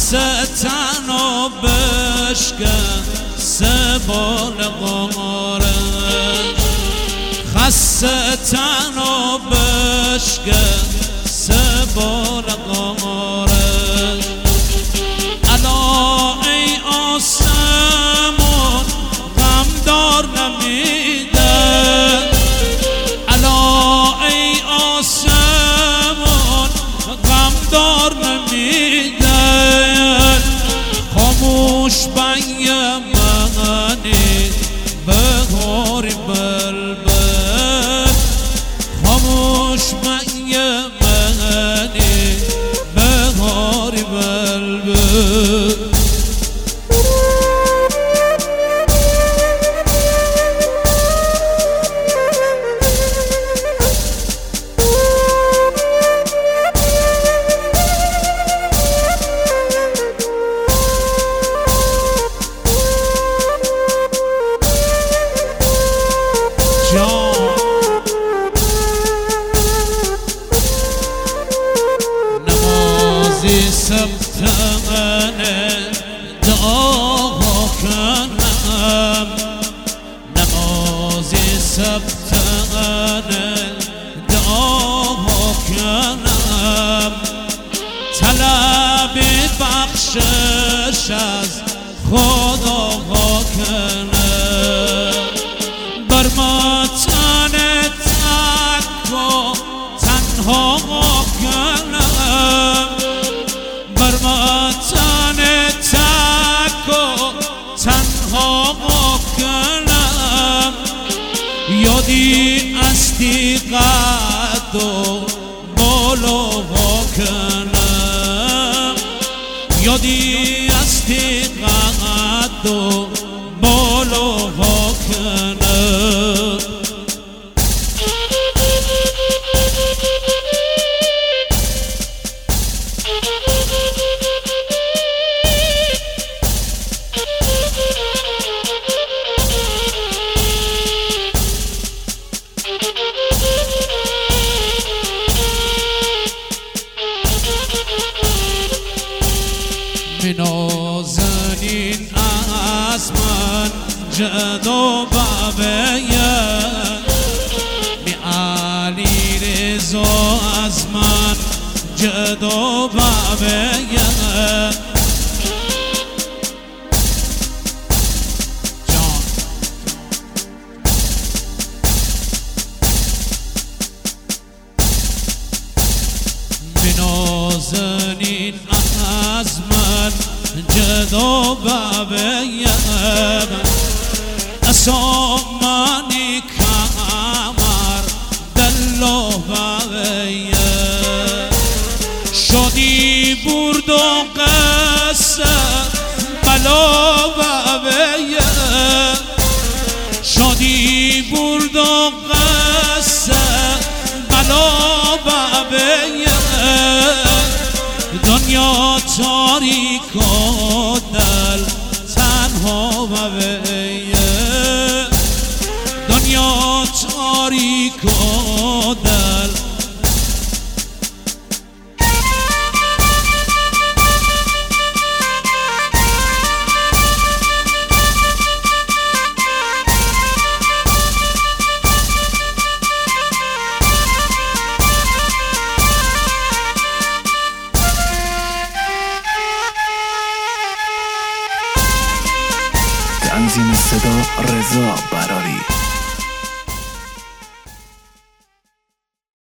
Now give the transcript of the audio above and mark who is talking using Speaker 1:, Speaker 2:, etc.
Speaker 1: خسته تنو بشکن سبال غاره خسته تنو بشکن سبال غاره الا ای آسمون غمدار نمیده الا ای آسمون غمدار نمیده خاموش بی منی بهاری بلبل خاموش بی منی بهاری بلبل نمازی سبتانه دعا کنم نمازی سبتانه دعا کنم طلب بخشش از خدا کنم بر ماتن تک و تنها کنم بر ماتن تک و تنها کنم یادی استی قد و بالا کنم یادی استی قد و بالا کنم نازنین از من جدا ببیه می علی رضا از من جدا ببیه نازنین از من جدا ببیم اسامانی کمر دلا ببیم شادی برد و قصه بلا ببیم شادی برد و قصه بلا ببیم دنیا تاریک و دل تنها ببیه دنیا تاریک و دل
Speaker 2: تنظیم صدا رضا براری